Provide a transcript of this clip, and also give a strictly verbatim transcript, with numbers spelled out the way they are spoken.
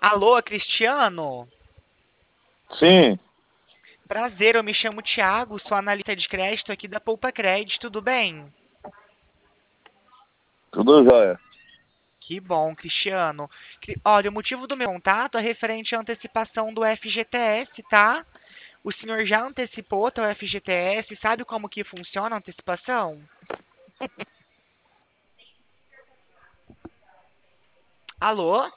Alô, Cristiano? Sim, Prazer, eu me chamo Thiago, sou analista de crédito aqui da Poupa Crédito, tudo bem? tudo jóia. Que bom, Cristiano. Cri- Olha, o motivo do meu contato é referente à antecipação do F G T S, tá? O senhor já antecipou teu F G T S, sabe como que funciona a antecipação? Alô?